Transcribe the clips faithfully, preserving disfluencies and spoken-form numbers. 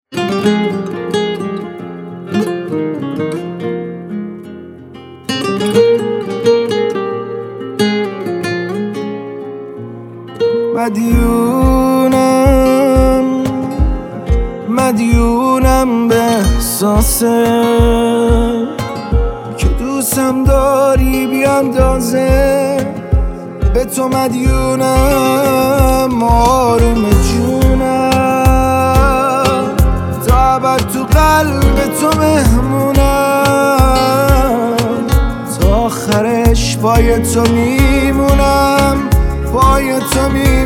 مدیونم مدیونم به احساسه که دوستم داری بیاندازه. به تو مدیونم آروم جونم، تا ابد تو قلب تو مهمونم، تا آخرش پای تو میمونم، پای تو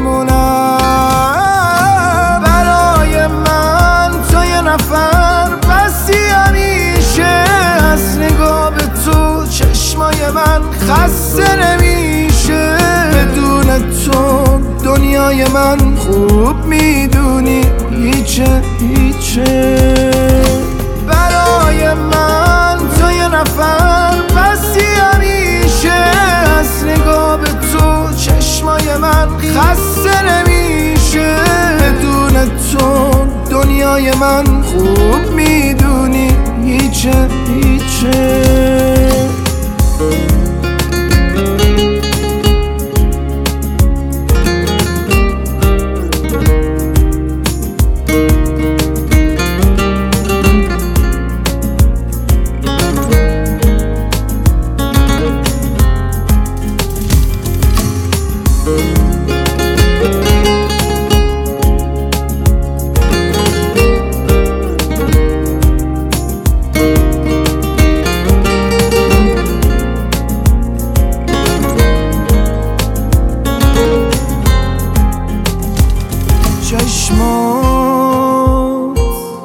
میمونم. برای من تو یه نفر بستی همیشه، از نگاه به تو چشمای من خسته نمیشه. بدون تو دنیای من خوب میدونی هیچه هیچه. برای من تو یه نفر بستی همیشه، از نگاه به تو چشمای من خسته نمیشه. بدون تو دنیای من خوب میدونی هیچه هیچه. چشمات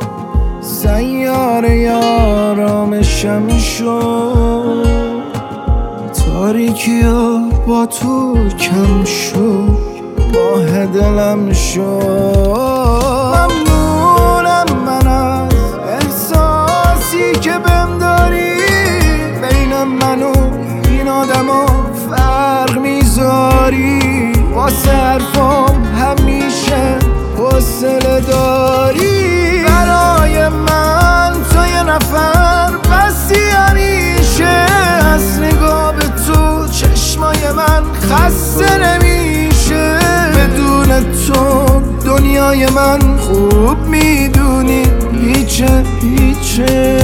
سیاره آرامشم شد، تاریکی ها با تو کم شد، ماه دلم شد. ممنونم من از احساسی که بهم داری، بین من و این آدم ها فرق میذاری. واسه حرفام همیشه حوصله داری. برای من تو یه نفر بستی همیشه، از نگاه به تو چشمای من خسته نمیشه. بدون تو دنیای من خوب میدونی هیچه هیچه.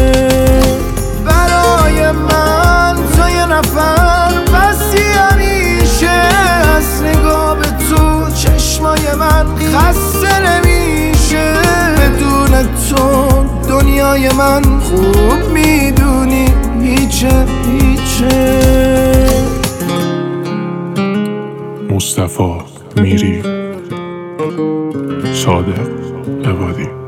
برای من تو یه نفر بستی همیشه، از نگاه به تو چشمای من خسته نمیشه. بدون تو دنیای من خوب میدونی هیچه هیچه. مصطفی میری، صادق عبادی.